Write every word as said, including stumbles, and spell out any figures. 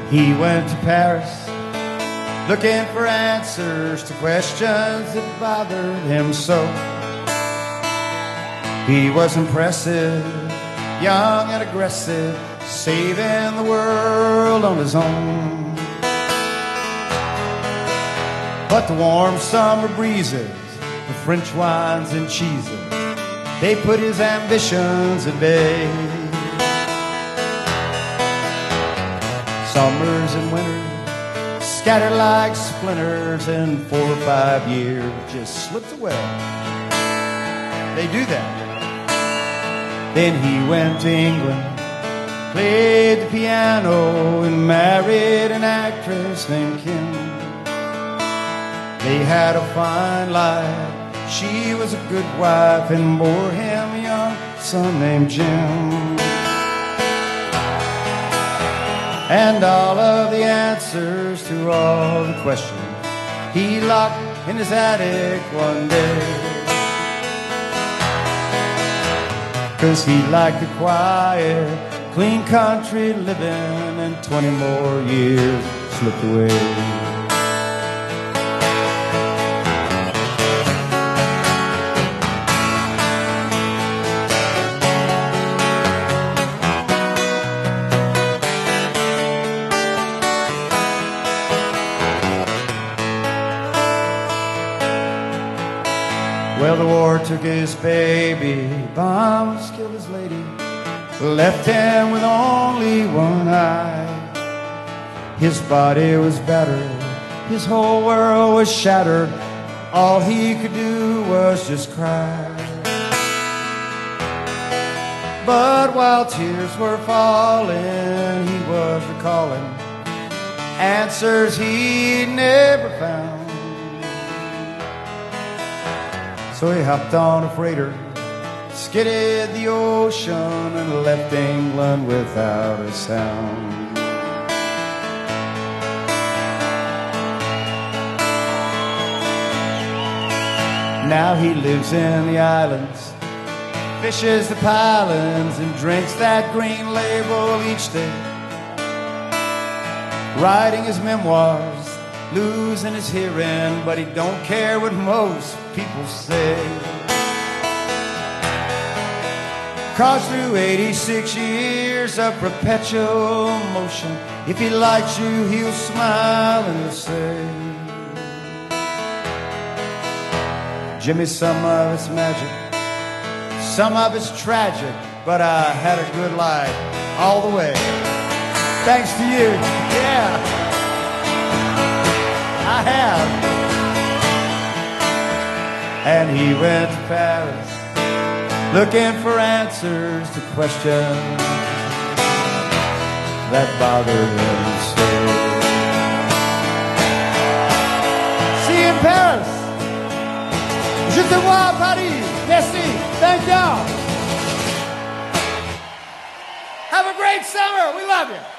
He went to Paris looking for answers to questions that bothered him so. He was impressive, young and aggressive, saving the world on his own. But the warm summer breezes, the French wines and cheeses, they put his ambitions at bay. Summers and winters scattered like splinters, and four or five years just slipped away. They do that. Then he went to England, played the piano, and married an actress named Kim. They had a fine life, she was a good wife, and bore him a young son named Jim. And all of the answers to all the questions he locked in his attic one day. 'Cause he liked the quiet, clean country living, and twenty more years slipped away. Well, the war took his baby, bombs killed his lady, left him with only one eye. His body was battered, his whole world was shattered, all he could do was just cry. But while tears were falling, he was recalling answers he'd never found. So he hopped on a freighter, skidded the ocean, and left England without a sound. Now he lives in the islands, fishes the pylons, and drinks that green label each day. Writing his memoirs, losing his hearing, but he don't care what most people say. 'Cause through eighty-six years of perpetual motion, if he likes you, he'll smile and he'll say, Jimmy, some of it's magic, some of it's tragic, but I had a good life all the way. Thanks to you. Yeah, I have. And he went to Paris looking for answers to questions that bothered him so. See you in Paris. Je te vois à Paris. Merci. Thank y'all. Have a great summer. We love you.